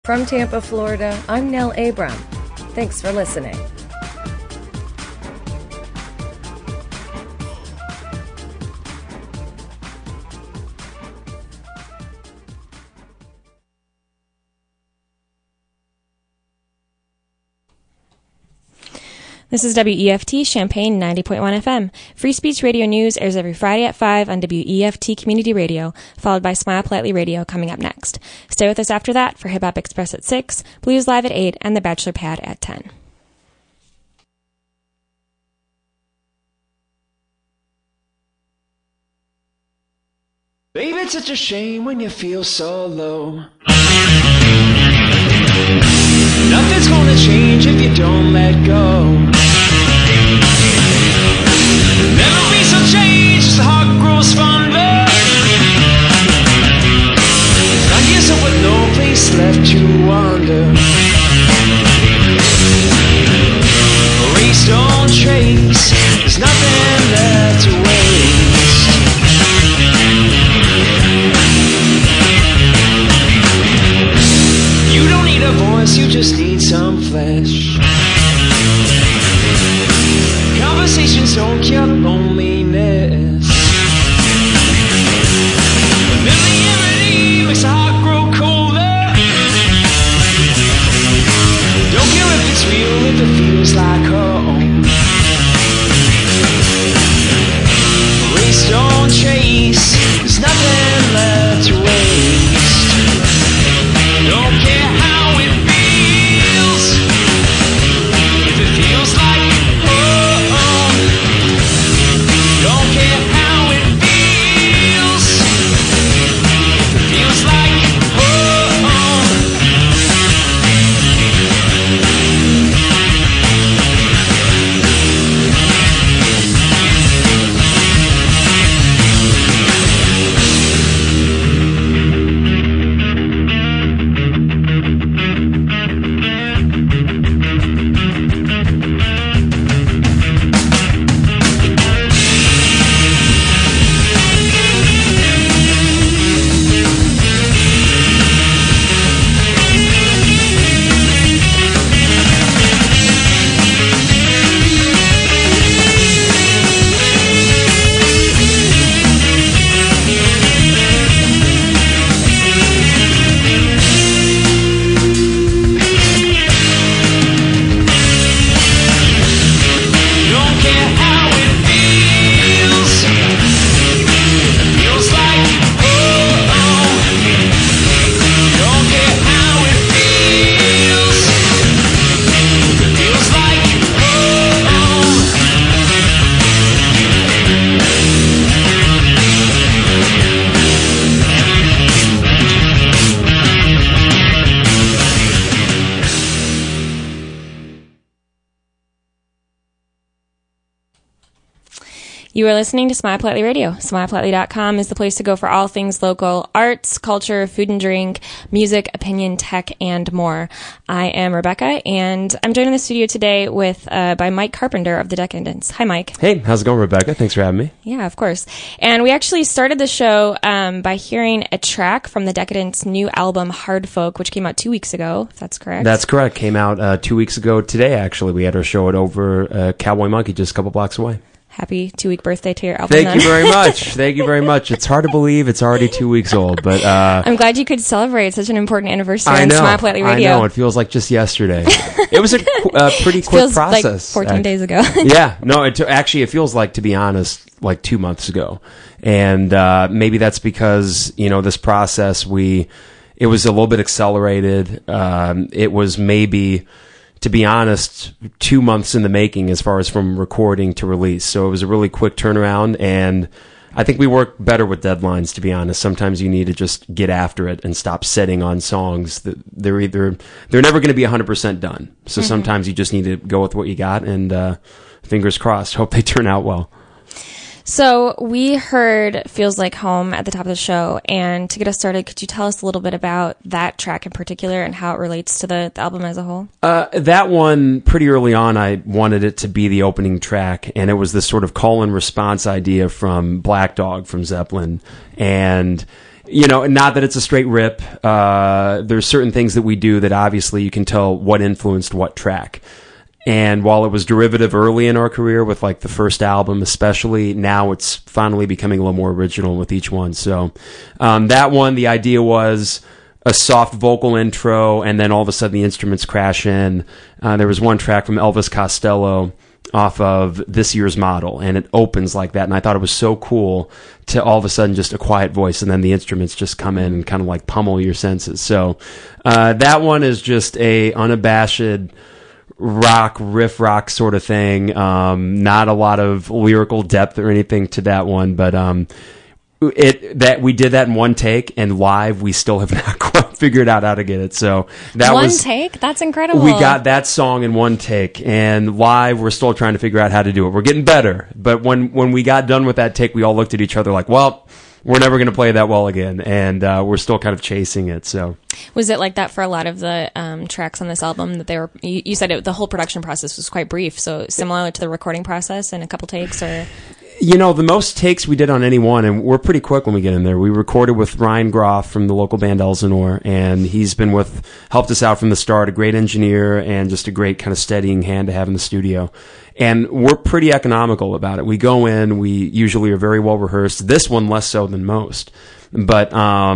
From Tampa, Florida, I'm Nell Abram. Thanks for listening. This is WEFT Champaign 90.1 FM. Free Speech Radio News airs every Friday at 5 on WEFT Community Radio, followed by Smile Politely Radio coming up next. Stay with us after that for Hip Hop Express at 6, Blues Live at 8, and The Bachelor Pad at 10. Baby, it's such a shame when you feel so low. Nothing's gonna change if you don't let go. Memories will change as the heart grows fonder. Find yourself with no place left to wander. Erase, don't trace. There's nothing left to waste. You don't need a voice, you just need some flesh. Conversations don't cure loneliness. Familiarity makes the heart grow colder. Don't care if it's real, if it feels like home. Race, don't chase. There's nothing left to waste. Don't care how it feels. If it feels like home. Don't care how it feels. If it feels like home. You are listening to Smile Politely Radio. SmilePolitely.com is the place to go for all things local arts, culture, food and drink, music, opinion, tech, and more. I am Rebecca, and I'm joined in the studio today by Mike Carpenter of The Decadents. Hi, Mike. Hey, how's it going, Rebecca? Thanks for having me. Yeah, of course. And we actually started the show by hearing a track from The Decadents' new album, Hard Folk, which came out 2 weeks ago, if that's correct. That's correct. Came out 2 weeks ago today, actually. We had our show at over Cowboy Monkey, just a couple blocks away. Happy 2-week birthday to your album. Thank you very much. Thank you very much. It's hard to believe it's already 2 weeks old, but I'm glad you could celebrate such an important anniversary on Smile Politely Radio. I know. It feels like just yesterday. It was a pretty quick process. Like 14 days ago. Yeah. No, actually, it feels like, to be honest, like 2 months ago. And maybe that's because, this process, it was a little bit accelerated. It was maybe, to be honest, 2 months in the making as far as from recording to release. So it was a really quick turnaround, and I think we work better with deadlines, to be honest. Sometimes you need to just get after it and stop sitting on songs that they're never going to be 100% done. So sometimes you just need to go with what you got, and fingers crossed, hope they turn out well. So we heard Feels Like Home at the top of the show, and to get us started, could you tell us a little bit about that track in particular and how it relates to the album as a whole? That one, pretty early on, I wanted it to be the opening track, and it was this sort of call and response idea from Black Dog from Zeppelin, and not that it's a straight rip. There's certain things that we do that obviously you can tell what influenced what track. And while it was derivative early in our career with like the first album especially, now it's finally becoming a little more original with each one. So that one, the idea was a soft vocal intro, and then all of a sudden the instruments crash in. There was one track from Elvis Costello off of This Year's Model, and it opens like that, and I thought it was so cool to all of a sudden just a quiet voice, and then the instruments just come in and kind of like pummel your senses. So that one is just a unabashed riff rock sort of thing. Not a lot of lyrical depth or anything to that one, but we did that in one take, and live we still have not quite figured out how to get it. So that one was take. That's incredible. We got that song in one take, and live we're still trying to figure out how to do it. We're getting better, but when we got done with that take, we all looked at each other like, well, we're never going to play that well again, and we're still kind of chasing it. So, was it like that for a lot of the tracks on this album? That they were, you said the whole production process was quite brief, so similar to the recording process in a couple takes, or the most takes we did on any one, and we're pretty quick when we get in there. We recorded with Ryan Groff from the local band Elsinore, and he's been helped us out from the start. A great engineer and just a great kind of steadying hand to have in the studio. And we're pretty economical about it. We go in, we usually are very well rehearsed. This one less so than most, but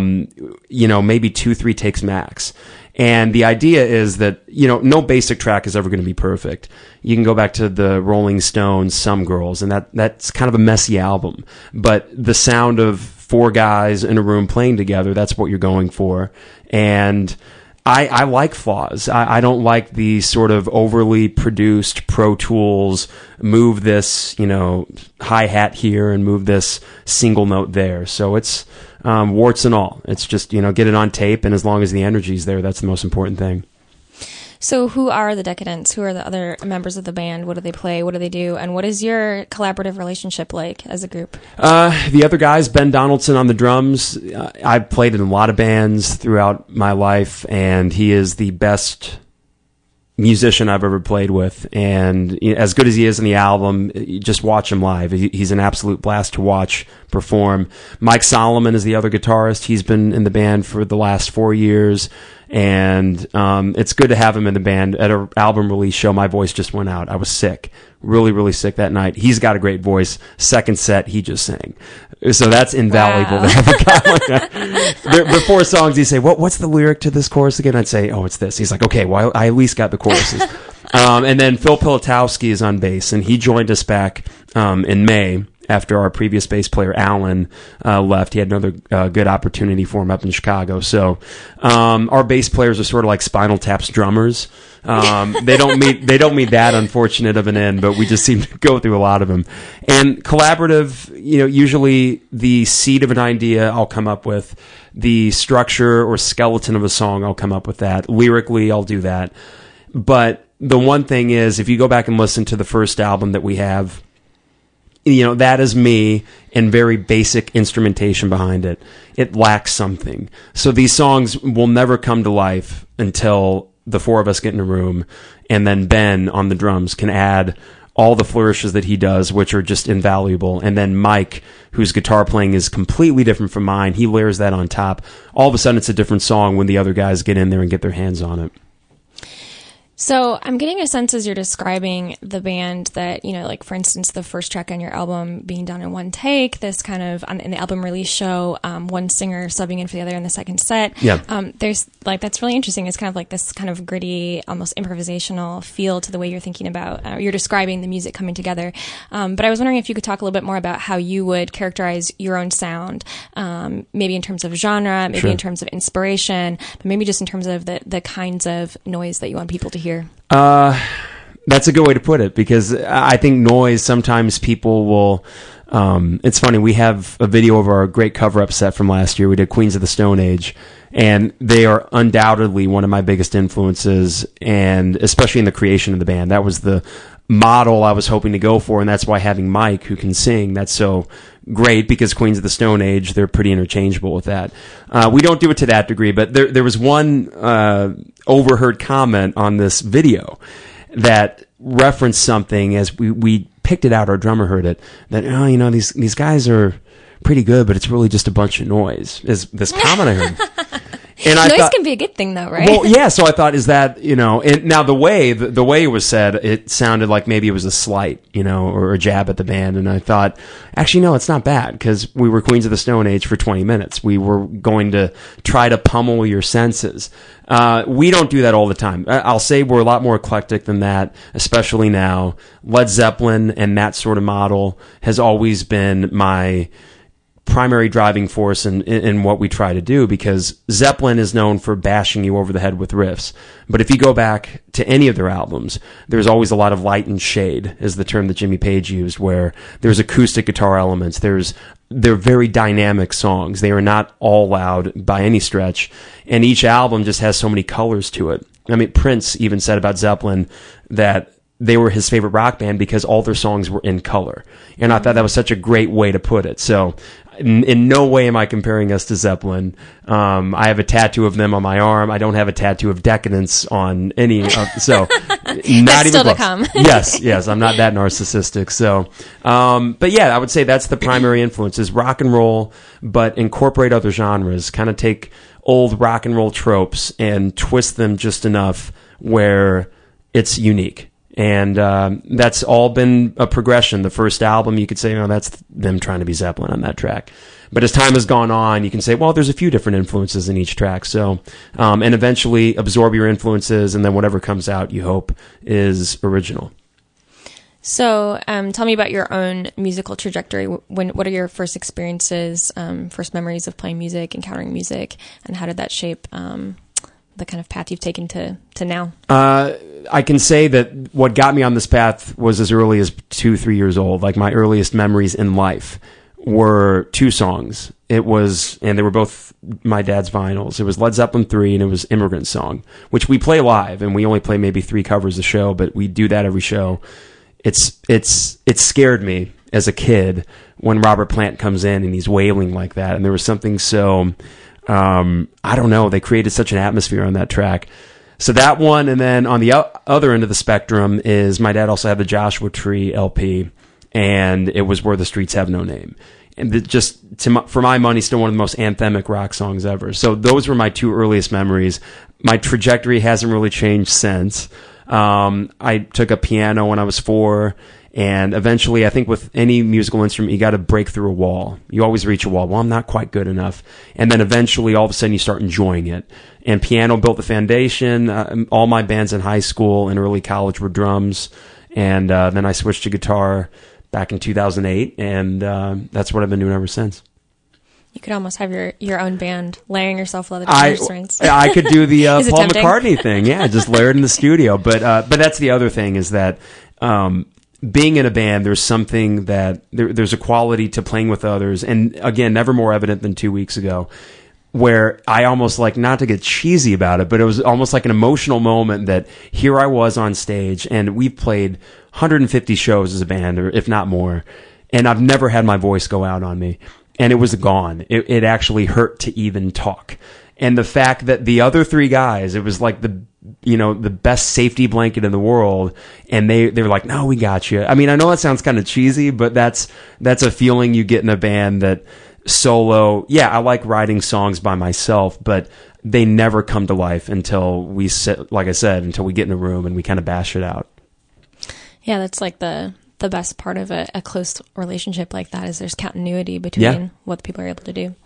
maybe 2-3 takes max. And the idea is that, no basic track is ever going to be perfect. You can go back to the Rolling Stones, Some Girls, and that's kind of a messy album. But the sound of 4 guys in a room playing together, that's what you're going for. And I like flaws. I don't like the sort of overly produced Pro Tools, move this, hi-hat here and move this single note there. So it's warts and all. It's just, get it on tape, and as long as the energy's there, that's the most important thing. So who are the Decadents? Who are the other members of the band? What do they play? What do they do? And what is your collaborative relationship like as a group? The other guys, Ben Donaldson on the drums. I've played in a lot of bands throughout my life, and he is the best musician I've ever played with. And as good as he is in the album, you just watch him live. He's an absolute blast to watch perform. Mike Solomon is the other guitarist. He's been in the band for the last 4 years. And it's good to have him in the band. At an album release show, my voice just went out. I was sick, really, really sick that night. He's got a great voice. Second set, he just sang. So that's invaluable to have a guy like that. Before songs, he'd say, what's the lyric to this chorus again? I'd say, it's this. He's like, okay, well, I at least got the choruses. And then Phil Pilotowski is on bass, and he joined us back in May. After our previous bass player, Alan, left. He had another good opportunity for him up in Chicago. So our bass players are sort of like Spinal Tap's drummers. They don't meet that unfortunate of an end, but we just seem to go through a lot of them. And collaborative, usually the seed of an idea I'll come up with. The structure or skeleton of a song, I'll come up with that. Lyrically, I'll do that. But the one thing is, if you go back and listen to the first album that we have, that is me and very basic instrumentation behind it. It lacks something. So these songs will never come to life until the 4 of us get in a room, and then Ben on the drums can add all the flourishes that he does, which are just invaluable. And then Mike, whose guitar playing is completely different from mine, he layers that on top. All of a sudden it's a different song when the other guys get in there and get their hands on it. So I'm getting a sense as you're describing the band that, like, for instance, the first track on your album being done in one take, this kind of, in the album release show, one singer subbing in for the other in the second set. Yeah. There's, that's really interesting. It's kind of like this kind of gritty, almost improvisational feel to the way you're thinking about, you're describing the music coming together. But I was wondering if you could talk a little bit more about how you would characterize your own sound, maybe in terms of genre, maybe in terms of inspiration, but maybe just in terms of the kinds of noise that you want people to hear. That's a good way to put it, because I think noise, sometimes people will, it's funny, we have a video of our great cover-up set from last year. We did Queens of the Stone Age, and they are undoubtedly one of my biggest influences, and especially in the creation of the band. That was the model I was hoping to go for, and that's why having Mike, who can sing, that's so great, because Queens of the Stone Age, they're pretty interchangeable with that. We don't do it to that degree, but there was one overheard comment on this video that referenced something as we picked it out, our drummer heard it, that, these guys are pretty good, but it's really just a bunch of noise, is this comment I heard. And I Noise thought, can be a good thing, though, right? well, yeah. So I thought, is that, and now the way it was said, it sounded like maybe it was a slight, or a jab at the band. And I thought, actually, no, it's not bad, because we were Queens of the Stone Age for 20 minutes. We were going to try to pummel your senses. We don't do that all the time. I'll say we're a lot more eclectic than that, especially now. Led Zeppelin and that sort of model has always been my primary driving force in what we try to do, because Zeppelin is known for bashing you over the head with riffs. But if you go back to any of their albums, there's always a lot of light and shade, is the term that Jimmy Page used, where there's acoustic guitar elements. They're very dynamic songs. They are not all loud by any stretch. And each album just has so many colors to it. I mean, Prince even said about Zeppelin that they were his favorite rock band because all their songs were in color. And I thought that was such a great way to put it. So in no way am I comparing us to Zeppelin. I have a tattoo of them on my arm. I don't have a tattoo of Decadence on any, so not even still close. to come. Yes, I'm not that narcissistic. So, but yeah, I would say that's the primary influence is rock and roll, but incorporate other genres, kind of take old rock and roll tropes and twist them just enough where it's unique. And that's all been a progression. The first album, you could say, that's them trying to be Zeppelin on that track. But as time has gone on, you can say, well, there's a few different influences in each track. So, and eventually absorb your influences, and then whatever comes out, you hope, is original. So, tell me about your own musical trajectory. What are your first experiences, first memories of playing music, encountering music, and how did that shape the kind of path you've taken to now? I can say that what got me on this path was as early as 2-3 years old. Like, my earliest memories in life were 2 songs. And they were both my dad's vinyls. It was Led Zeppelin 3 and it was Immigrant Song, which we play live, and we only play maybe 3 covers a show, but we do that every show. It scared me as a kid when Robert Plant comes in and he's wailing like that. And there was something so, I don't know, they created such an atmosphere on that track. So that one, and then on the other end of the spectrum is my dad also had the Joshua Tree LP, and it was Where the Streets Have No Name. And for my money, still one of the most anthemic rock songs ever. So those were my 2 earliest memories. My trajectory hasn't really changed since. I took up piano when I was 4, and eventually, I think with any musical instrument, you got to break through a wall. You always reach a wall. Well, I'm not quite good enough. And then eventually, all of a sudden, you start enjoying it. And piano built the foundation. All my bands in high school and early college were drums. And then I switched to guitar back in 2008, and that's what I've been doing ever since. You could almost have your own band, layering yourself with other instruments. I could do the Paul tempting? McCartney thing. Yeah, just layer it in the studio. But that's the other thing, is that being in a band, there's something that there's a quality to playing with others. And again, never more evident than 2 weeks ago, where I almost, like, not to get cheesy about it, but it was almost like an emotional moment that here I was on stage, and we've played 150 shows as a band, or if not more, and I've never had my voice go out on me. And it was gone. It actually hurt to even talk. And the fact that the other 3 guys, it was like the best safety blanket in the world, and they were like, no, we got you. I mean, I know that sounds kind of cheesy, but that's a feeling you get in a band that solo. Yeah, I like writing songs by myself, but they never come to life until we sit, like I said, until we get in a room and we kind of bash it out. Yeah, that's like the best part of a close relationship like that, is there's continuity between what people are able to do.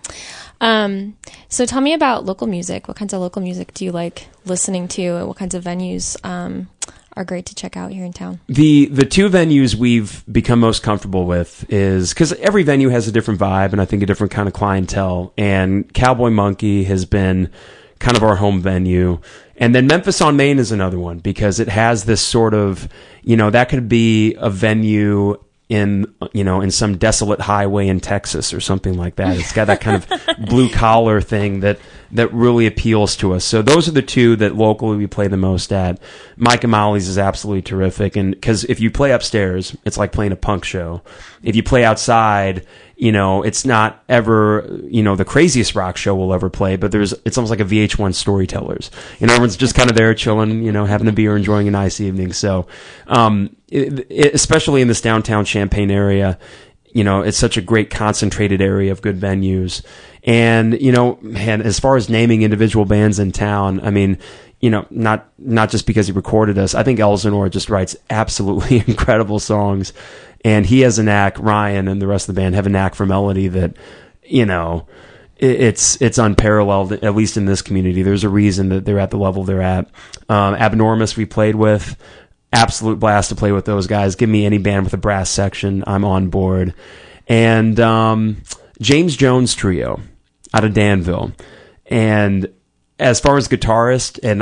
So tell me about local music. What kinds of local music do you like listening to? What kinds of venues are great to check out here in town? The 2 venues we've become most comfortable with is, because every venue has a different vibe and I think a different kind of clientele, and Cowboy Monkey has been kind of our home venue. And then Memphis on Main is another one, because it has this sort of, that could be a venue in some desolate highway in Texas or something like that. It's got that kind of blue collar thing that really appeals to us. So those are the 2 that locally we play the most at. Mike and Molly's is absolutely terrific. And because if you play upstairs, it's like playing a punk show. If you play outside, it's not ever, the craziest rock show we'll ever play, but it's almost like a VH1 Storytellers. Everyone's just kind of there chilling, having a beer, enjoying a nice evening. So, especially in this downtown Champaign area, it's such a great concentrated area of good venues. And, man, as far as naming individual bands in town, I mean, not just because he recorded us. I think Elsinore just writes absolutely incredible songs. And he has a knack, Ryan and the rest of the band have a knack for melody that, it's unparalleled, at least in this community. There's a reason that they're at the level they're at. Abnormous we played with. Absolute blast to play with those guys. Give me any band with a brass section, I'm on board. And James Jones Trio out of Danville. And as far as guitarist, and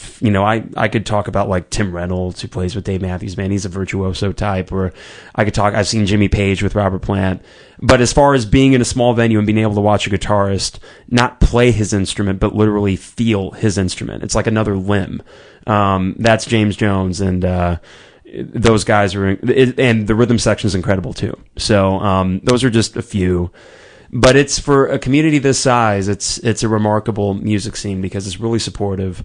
I could talk about like Tim Reynolds, who plays with Dave Matthews Band. He's a virtuoso type. Or I've seen Jimmy Page with Robert Plant. But as far as being in a small venue and being able to watch a guitarist not play his instrument, but literally feel his instrument, it's like another limb. That's James Jones, and those guys and the rhythm section is incredible too. So those are just a few. But it's for a community this size, it's a remarkable music scene because it's really supportive.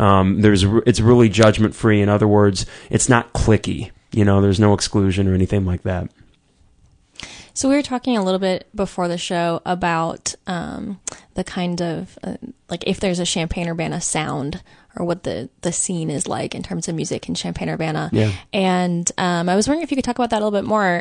It's really judgment free. In other words, it's not cliquey. There's no exclusion or anything like that. So we were talking a little bit before the show about the kind of like if there's a Champaign-Urbana sound, or what the scene is like in terms of music in Champaign-Urbana. Yeah. And I was wondering if you could talk about that a little bit more.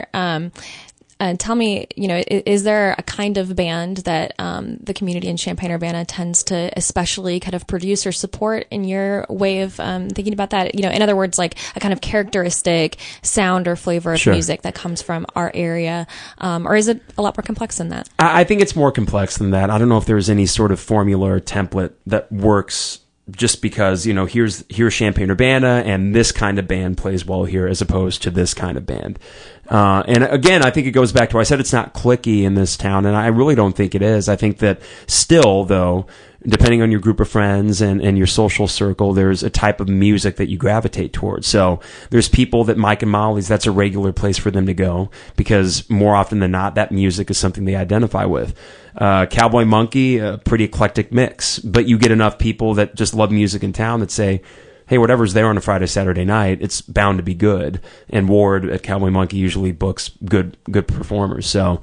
And tell me, is there a kind of band that the community in Champaign-Urbana tends to especially kind of produce or support in your way of thinking about that? In other words, like a kind of characteristic sound or flavor of music that comes from our area? Or is it a lot more complex than that? I think it's more complex than that. I don't know if there's any sort of formula or template that works just because, here's Champaign-Urbana and this kind of band plays well here as opposed to this kind of band. And again, I think it goes back to, I said it's not cliquey in this town, and I really don't think it is. I think that still, though, depending on your group of friends and your social circle, there's a type of music that you gravitate towards. So there's people that Mike and Molly's, that's a regular place for them to go because more often than not, that music is something they identify with. Cowboy Monkey, a pretty eclectic mix, but you get enough people that just love music in town that say, hey, whatever's there on a Friday, Saturday night, it's bound to be good. And Ward at Cowboy Monkey usually books good performers. So,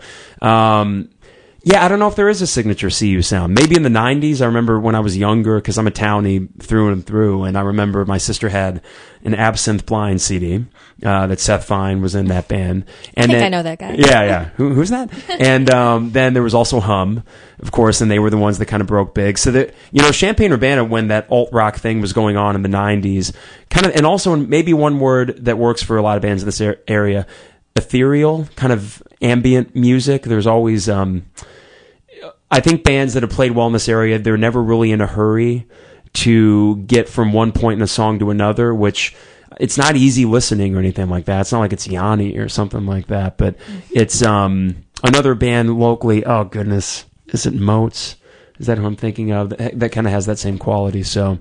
yeah, I don't know if there is a signature CU sound. Maybe in the 90s, I remember when I was younger, because I'm a townie through and through, and I remember my sister had an Absinthe Blind CD that Seth Fine was in that band. And I know that guy. Yeah. Who's that? And then there was also Hum, of course, and they were the ones that kind of broke big. So that, Champaign-Urbana, when that alt-rock thing was going on in the 90s, kind of, and also maybe one word that works for a lot of bands in this area, ethereal, kind of ambient music. There's always... I think bands that have played well in this area, they're never really in a hurry to get from one point in a song to another, which it's not easy listening or anything like that. It's not like it's Yanni or something like that, but it's another band locally. Oh, goodness. Is it Moats? Is that who I'm thinking of? That kind of has that same quality. So,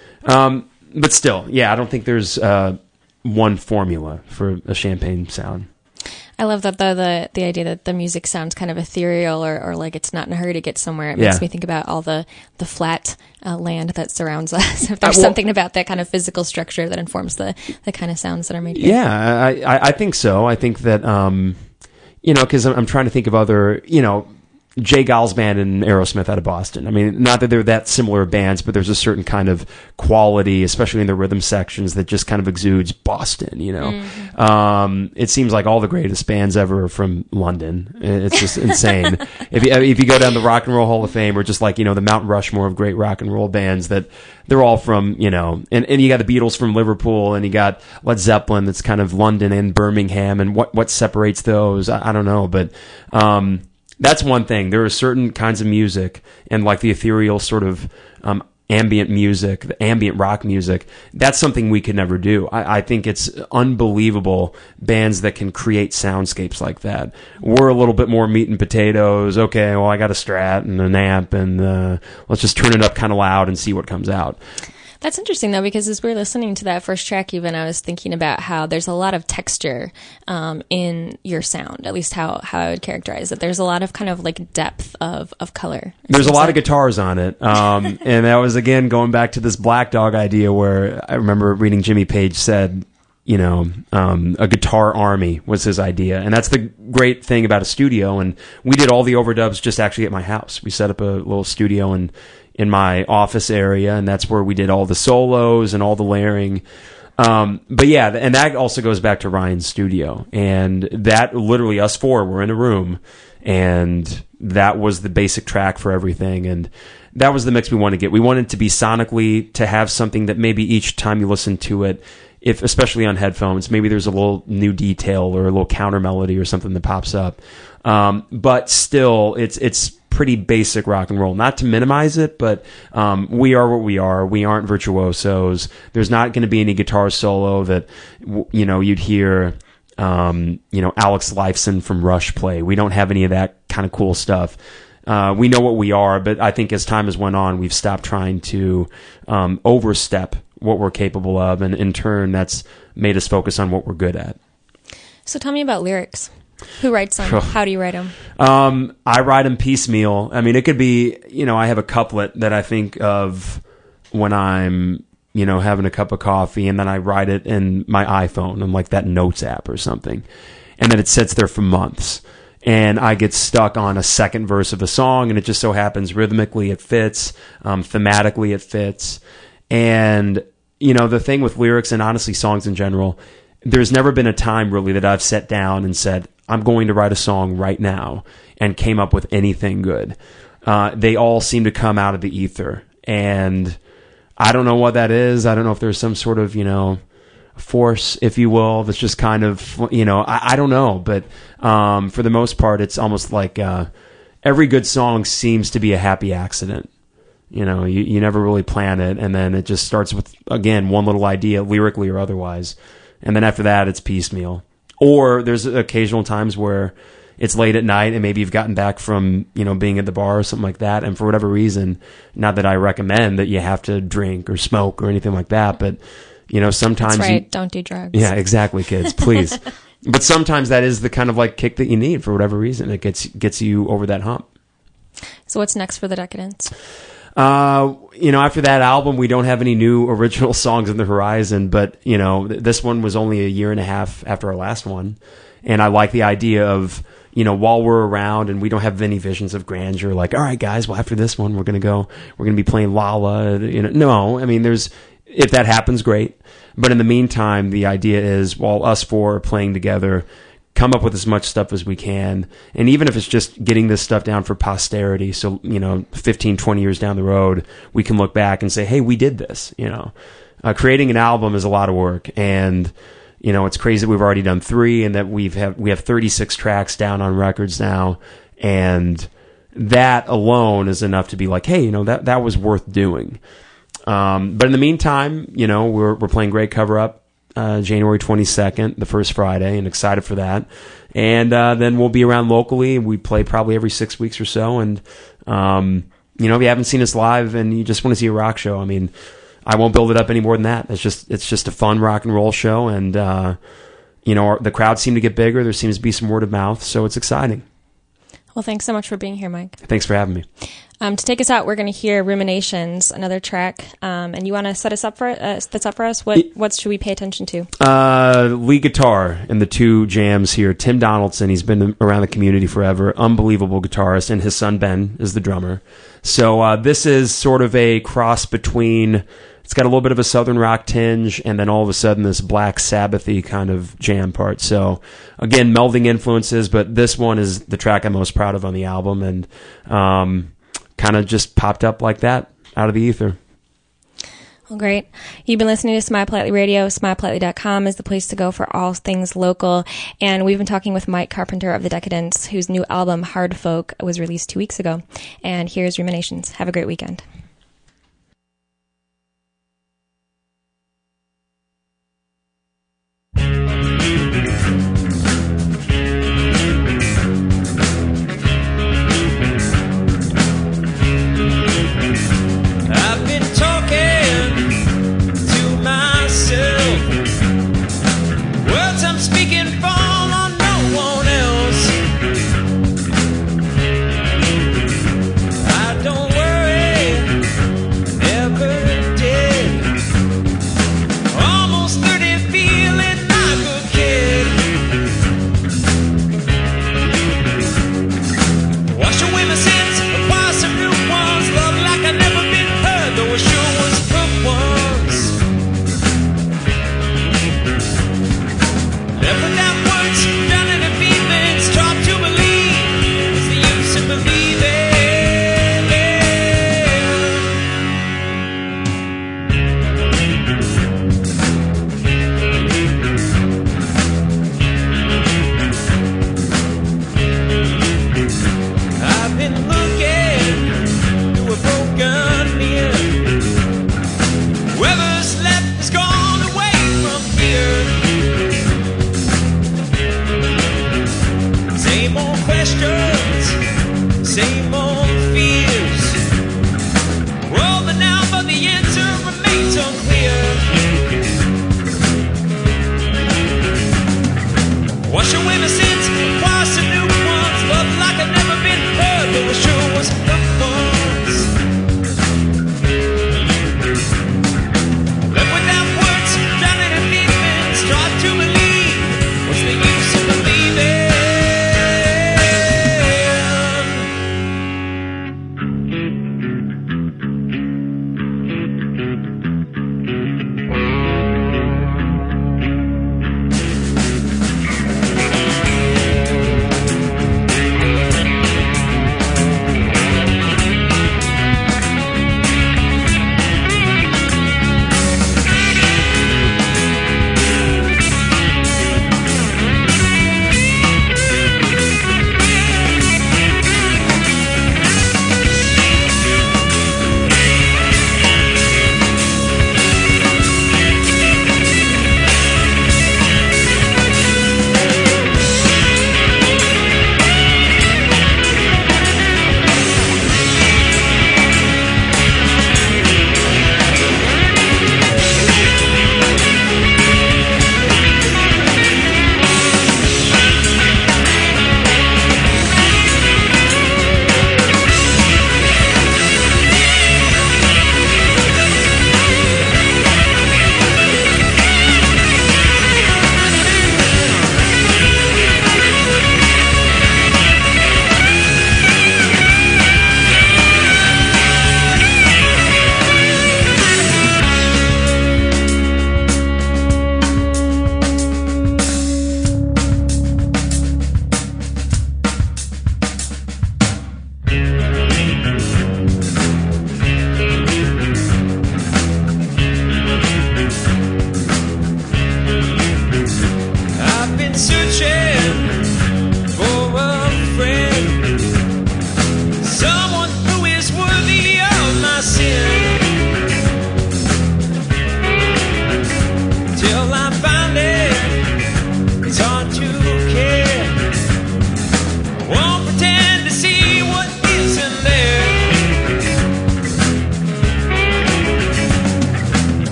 but still, yeah, I don't think there's one formula for a Champaign sound. I love that, though, the idea that the music sounds kind of ethereal or like it's not in a hurry to get somewhere. It makes me think about all the flat land that surrounds us. If there's something about that kind of physical structure that informs the kind of sounds that are made here. Yeah, I think so. I think that, because I'm trying to think of other, Jay Gall's band and Aerosmith out of Boston. I mean, not that they're that similar bands, but there's a certain kind of quality, especially in the rhythm sections, that just kind of exudes Boston, Mm-hmm. It seems like all the greatest bands ever are from London. It's just insane. If you go down the Rock and Roll Hall of Fame, or just like, the Mount Rushmore of great rock and roll bands, that they're all from, and you got the Beatles from Liverpool, and you got Led Zeppelin that's kind of London and Birmingham, and what separates those, I don't know, but, that's one thing. There are certain kinds of music, and like the ethereal sort of ambient music, the ambient rock music, that's something we could never do. I think it's unbelievable, bands that can create soundscapes like that. We're a little bit more meat and potatoes. Okay, well, I got a Strat and an amp, and let's just turn it up kind of loud and see what comes out. That's interesting, though, because as we were listening to that first track, even, I was thinking about how there's a lot of texture in your sound, at least how I would characterize it. There's a lot of kind of like depth of color. There's a lot of guitars on it. And that was, again, going back to this Black Dog idea where I remember reading Jimmy Page said, a guitar army was his idea. And that's the great thing about a studio. And we did all the overdubs just actually at my house. We set up a little studio in my office area, and that's where we did all the solos and all the layering. But yeah, and that also goes back to Ryan's studio. And that literally, us four were in a room, and that was the basic track for everything. And that was the mix we wanted to get. We wanted to be sonically, to have something that maybe each time you listen to it, if especially on headphones, maybe there's a little new detail or a little counter melody or something that pops up. But still, it's pretty basic rock and roll. Not to minimize it, but we are what we are. We aren't virtuosos. There's not going to be any guitar solo that you'd hear Alex Lifeson from Rush play. We don't have any of that kind of cool stuff. We know what we are, but I think as time has went on, we've stopped trying to overstep what we're capable of, and in turn, that's made us focus on what we're good at. So tell me about lyrics. Who writes them? How do you write them? I write them piecemeal. I mean, it could be, I have a couplet that I think of when I'm, having a cup of coffee, and then I write it in my iPhone on like that Notes app or something. And then it sits there for months. And I get stuck on a second verse of a song, and it just so happens rhythmically it fits, thematically it fits. And, the thing with lyrics and honestly songs in general, there's never been a time really that I've sat down and said, I'm going to write a song right now, and came up with anything good. They all seem to come out of the ether. And I don't know what that is. I don't know if there's some sort of, force, if you will, that's just kind of, I don't know. But for the most part, it's almost like every good song seems to be a happy accident. You never really plan it, and then it just starts with, again, one little idea, lyrically or otherwise. And then after that, it's piecemeal. Or there's occasional times where it's late at night and maybe you've gotten back from, being at the bar or something like that. And for whatever reason, not that I recommend that you have to drink or smoke or anything like that, but, sometimes... That's right. Don't do drugs. Yeah, exactly, kids. Please. But sometimes that is the kind of like kick that you need for whatever reason. It gets you over that hump. So what's next for the Decadents? After that album, we don't have any new original songs on the horizon, but, this one was only a year and a half after our last one. And I like the idea of, while we're around and we don't have any visions of grandeur, like, all right, guys, well, after this one, we're going to be playing Lala, no, I mean, if that happens, great. But in the meantime, the idea is, while us four are playing together, come up with as much stuff as we can. And even if it's just getting this stuff down for posterity, so, 15, 20 years down the road, we can look back and say, hey, we did this, Creating an album is a lot of work. And, it's crazy that we've already done 3 and that we have 36 tracks down on records now. And that alone is enough to be like, hey, that was worth doing. But in the meantime, we're playing Great Cover Up, January 22nd, the first Friday, and excited for that. And then we'll be around locally. We play probably every 6 weeks or so. And, if you haven't seen us live and you just want to see a rock show, I mean, I won't build it up any more than that. It's just a fun rock and roll show. And, the crowds seem to get bigger. There seems to be some word of mouth. So it's exciting. Well, thanks so much for being here, Mike. Thanks for having me. To take us out, we're going to hear Ruminations, another track. And you want to set us up for us? What should we pay attention to? Lead guitar in the 2 jams here. Tim Donaldson, he's been around the community forever. Unbelievable guitarist. And his son, Ben, is the drummer. So this is sort of a cross between... It's got a little bit of a southern rock tinge, and then all of a sudden this Black Sabbath-y kind of jam part. So, again, melding influences, but this one is the track I'm most proud of on the album, and kind of just popped up like that out of the ether. Well, great. You've been listening to Smile Politely Radio. SmilePolitely.com is the place to go for all things local. And we've been talking with Mike Carpenter of The Decadents, whose new album, Hard Folk, was released 2 weeks ago. And here's Ruminations. Have a great weekend. I don't worry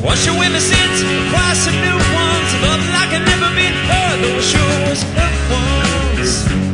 Once your women sit across some new ones, love like I've never been heard, though it sure was up once.